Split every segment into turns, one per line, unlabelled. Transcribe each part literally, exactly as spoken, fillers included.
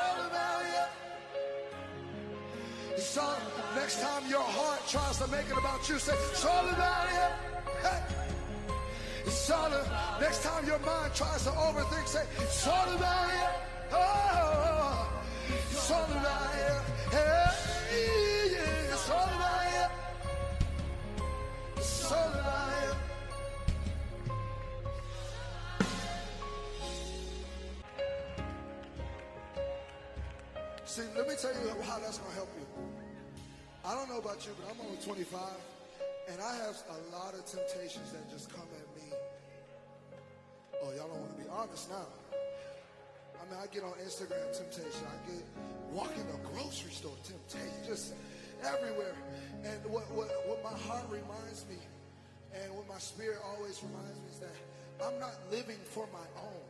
all about you. It's all, next time your heart tries to make it about you, say, it's all about you. Hey. It's all, next time your mind tries to overthink, say, it's all about you. Oh, it's all about you. Hey, yeah, it's all about you. It's all about you. See, let me tell you how that's going to help you. I don't know about you, but I'm only twenty-five, and I have a lot of temptations that just come at me. Oh, y'all don't want to be honest now. I mean, I get on Instagram temptation. I get walking the grocery store temptation, just everywhere. And what, what, what my heart reminds me, and what my spirit always reminds me is that I'm not living for my own.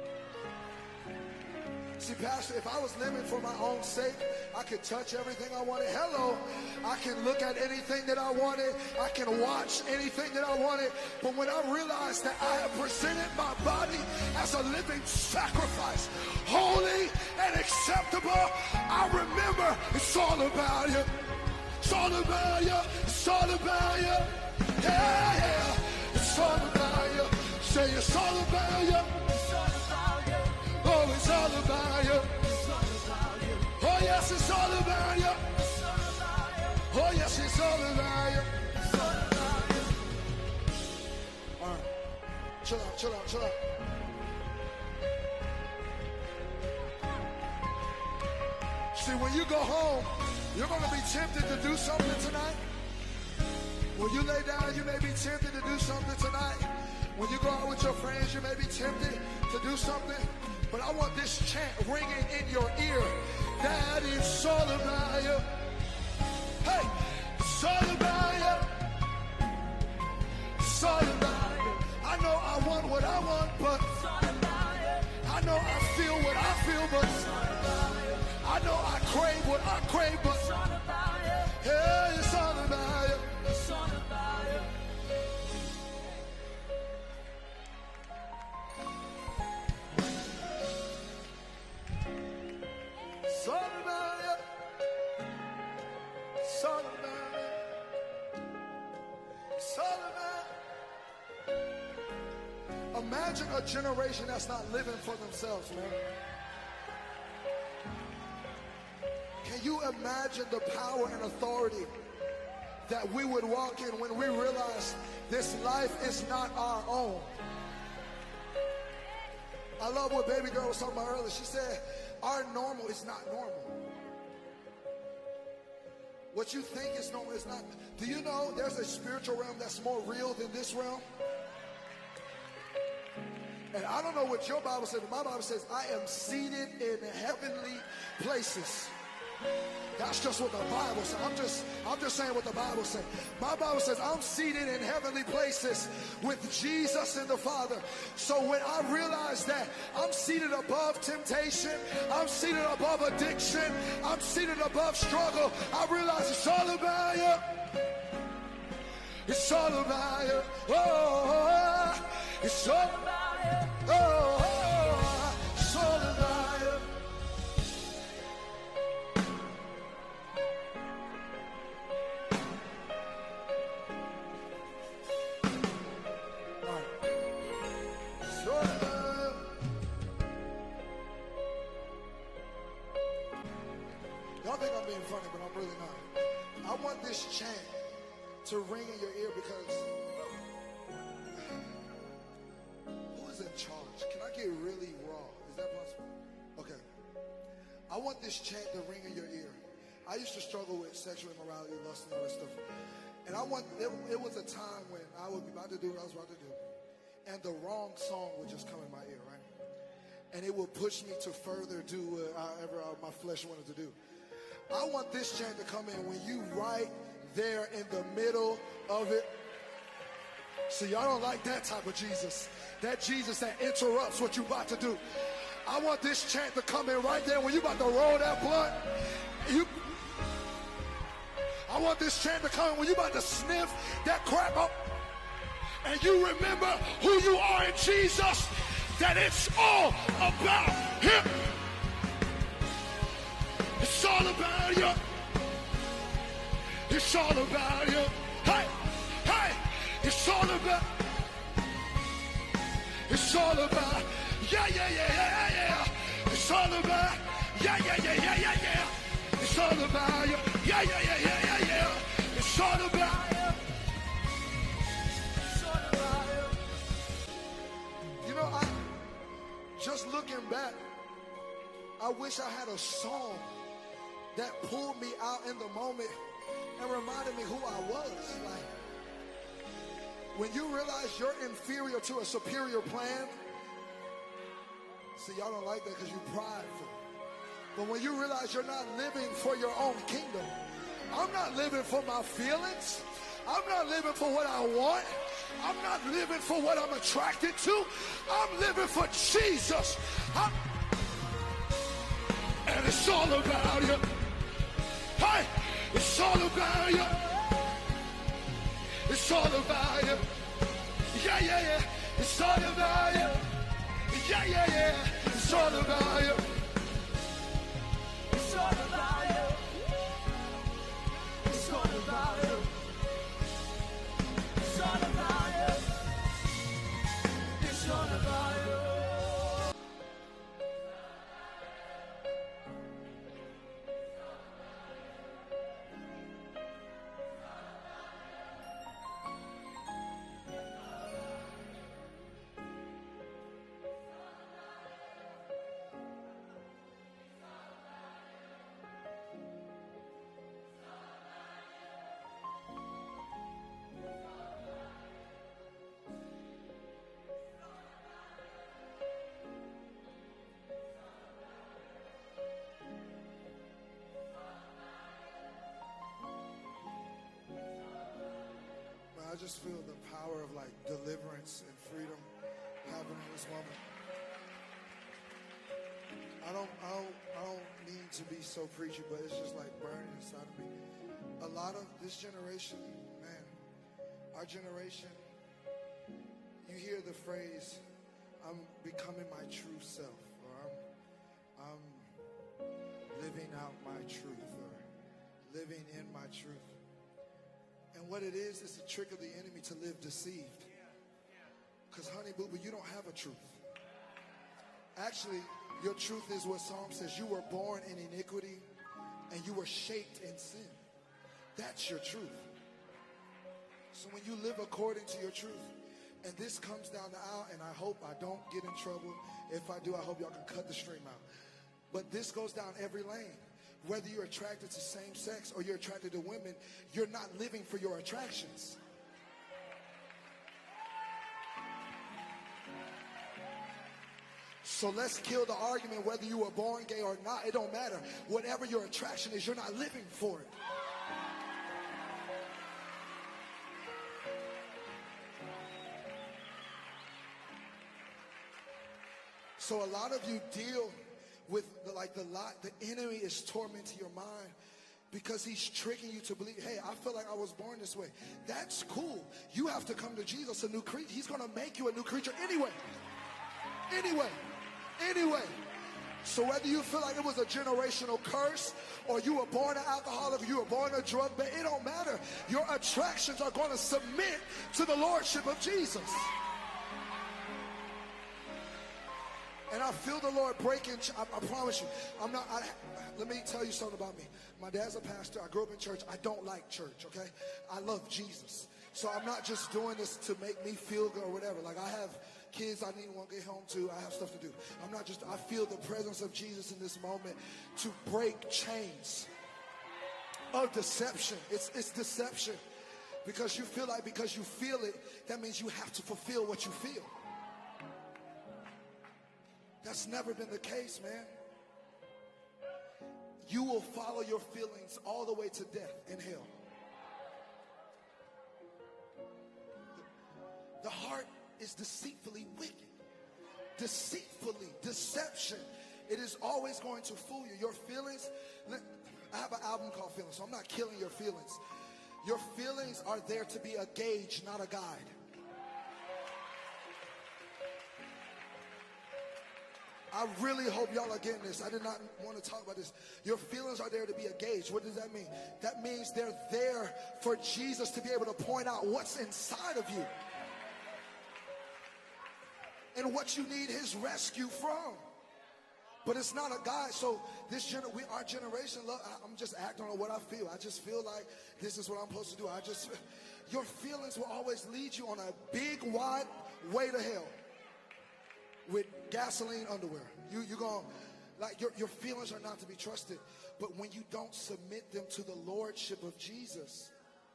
See, Pastor, if I was living for my own sake, I could touch everything I wanted. Hello, I can look at anything that I wanted. I can watch anything that I wanted. But when I realized that I have presented my body as a living sacrifice, holy and acceptable, I remember it's all about you. It's all about you. It's all about you. Yeah, yeah. It's all about you. Say it's all about you. Oh, it's all about you. Oh, yes, it's all about you. Oh, yes, it's all about you. All right. Chill out, chill out, chill out. See, when you go home, you're going to be tempted to do something tonight. When you lay down, you may be tempted to do something tonight. When you go out with your friends, you may be tempted to do something. But I want this chant ringing in your ear. That is all about you. Hey, it's all about you. It's all about you. I know I want what I want, but I know I feel what I feel, but I know I crave what I crave, but yeah, it's all about you. It's all about you. It's all about you. It's all about you. It's all about. Imagine a generation that's not living for themselves, man. Can you imagine the power and authority that we would walk in when we realize this life is not our own? I love what baby girl was talking about earlier. She said, our normal is not normal. What you think is normal is not. Do you know there's a spiritual realm that's more real than this realm? And I don't know what your Bible says, but my Bible says, I am seated in heavenly places. That's just what the Bible says. I'm just, I'm just saying what the Bible says. My Bible says I'm seated in heavenly places with Jesus and the Father. So when I realize that I'm seated above temptation, I'm seated above addiction, I'm seated above struggle, I realize it's all about you. It's all about you. Oh, it's all about you. Oh, it's all about you. Y'all think I'm being funny, but I'm really not. I want this chant to ring in your ear because who is in charge? Can I get really raw? Is that possible? Okay. I want this chant to ring in your ear. I used to struggle with sexual immorality, lust, and all that stuff. And I want, it, it was a time when I would be about to do what I was about to do, and the wrong song would just come in my ear, right? And it would push me to further do whatever my flesh wanted to do. I want this chant to come in when you right there in the middle of it. See, y'all don't like that type of Jesus. That Jesus that interrupts what you about to do. I want this chant to come in right there when you about to roll that blunt. You, I want this chant to come in when you about to sniff that crap up. And you remember who you are in Jesus. That it's all about him. all about you. It's all about you. Hey, hey, it's all about. It's all about. Yeah, yeah, yeah, yeah, yeah. It's all about. Yeah, yeah, yeah, yeah, yeah, yeah. It's all about you. Yeah, yeah, yeah, yeah, yeah, yeah. It's all about you. It's all about you. You know, I just looking back, I wish I had a song that pulled me out in the moment and reminded me who I was. Like, when you realize you're inferior to a superior plan, see, y'all don't like that because you're prideful. But when you realize you're not living for your own kingdom, I'm not living for my feelings. I'm not living for what I want. I'm not living for what I'm attracted to. I'm living for Jesus. I'm... And it's all about you. Hey, it's all about you. It's all about you. Yeah, yeah, yeah. It's all about you. Yeah, yeah, yeah. It's all about you. It's all about you. It's all about you. It's all about you. It's all about you. I just feel the power of like deliverance and freedom happening in this moment. I don't, I don't, I don't mean to be so preachy, but it's just like burning inside of me. A lot of this generation, man, our generation, you hear the phrase, "I'm becoming my true self," or "I'm, I'm living out my truth," or "living in my truth." And what it is, is a trick of the enemy to live deceived. Because, honey boo boo, you don't have a truth. Actually, your truth is what Psalm says. You were born in iniquity and you were shaped in sin. That's your truth. So when you live according to your truth, and this comes down the aisle, and I hope I don't get in trouble. If I do, I hope y'all can cut the stream out. But this goes down every lane. Whether you're attracted to same sex or you're attracted to women, you're not living for your attractions. So let's kill the argument whether you were born gay or not. It don't matter. Whatever your attraction is, you're not living for it. So a lot of you deal with the, like the lot, the enemy is tormenting your mind because he's tricking you to believe, hey, I feel like I was born this way. That's cool. You have to come to Jesus, a new creature. He's going to make you a new creature anyway. Anyway. Anyway. So whether you feel like it was a generational curse or you were born an alcoholic or you were born a drug babe, it don't matter. Your attractions are going to submit to the lordship of Jesus. And I feel the Lord breaking. I, I promise you. I'm not. I, let me tell you something about me. My dad's a pastor. I grew up in church. I don't like church. Okay. I love Jesus. So I'm not just doing this to make me feel good or whatever. Like I have kids I need to get home to. I have stuff to do. I'm not just. I feel the presence of Jesus in this moment to break chains of deception. It's it's deception because you feel like because you feel it, that means you have to fulfill what you feel. That's never been the case, man. You will follow your feelings all the way to death and hell. The heart is deceitfully wicked. Deceitfully, deception. It is always going to fool you. Your feelings, I have an album called Feelings, so I'm not killing your feelings. Your feelings are there to be a gauge, not a guide. I really hope y'all are getting this. I did not want to talk about this. Your feelings are there to be a gauge. What does that mean? That means they're there for Jesus to be able to point out what's inside of you and what you need his rescue from. But it's not a guide. So this gener- we, our generation, look, I, I'm just acting on what I feel. I just feel like this is what I'm supposed to do. I just, your feelings will always lead you on a big, wide way to hell with gasoline underwear. You, you're going, like your, your feelings are not to be trusted. But when you don't submit them to the lordship of Jesus,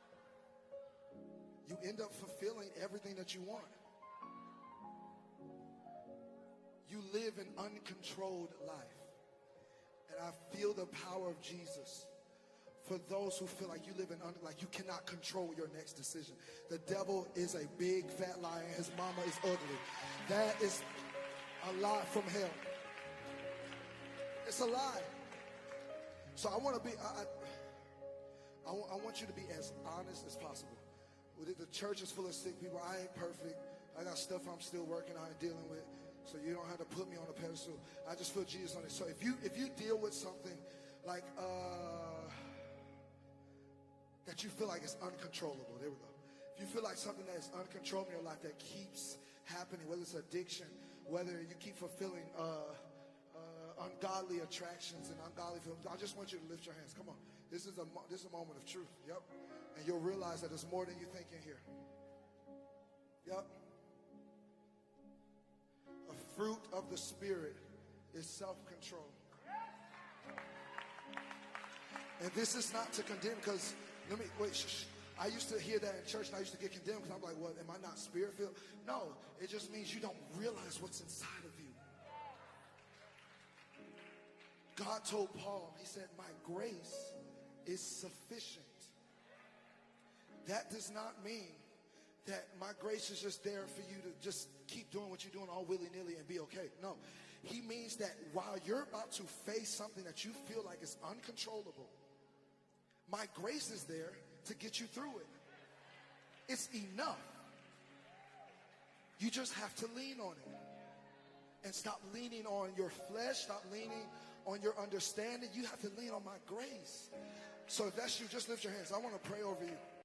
you end up fulfilling everything that you want. You live an uncontrolled life. And I feel the power of Jesus for those who feel like you live in, un- like you cannot control your next decision. The devil is a big fat liar. His mama is ugly. That is a lie from hell. It's a lie. So I want to be, I, I, I, want, I want you to be as honest as possible. The church is full of sick people. I ain't perfect. I got stuff I'm still working on and dealing with. So you don't have to put me on a pedestal. I just feel Jesus on it. So if you if you deal with something like uh, that you feel like it's uncontrollable, there we go. If you feel like something that is uncontrollable in your life that keeps happening, whether it's addiction, whether you keep fulfilling uh, uh, ungodly attractions and ungodly feelings, I just want you to lift your hands. Come on, this is a this is a moment of truth. Yep, and you'll realize that there's more than you think in here. Yep. A fruit of the Spirit is self-control. And this is not to condemn, because, let me, wait, shh, shh. I used to hear that in church, and I used to get condemned, because I'm like, what, am I not Spirit-filled? No, it just means you don't realize what's inside of you. God told Paul, he said, my grace is sufficient. That does not mean that my grace is just there for you to just keep doing what you're doing all willy-nilly and be okay. No, he means that while you're about to face something that you feel like is uncontrollable, my grace is there to get you through it. It's enough. You just have to lean on it and stop leaning on your flesh, stop leaning on your understanding. You have to lean on my grace. So if that's you, just lift your hands. I want to pray over you.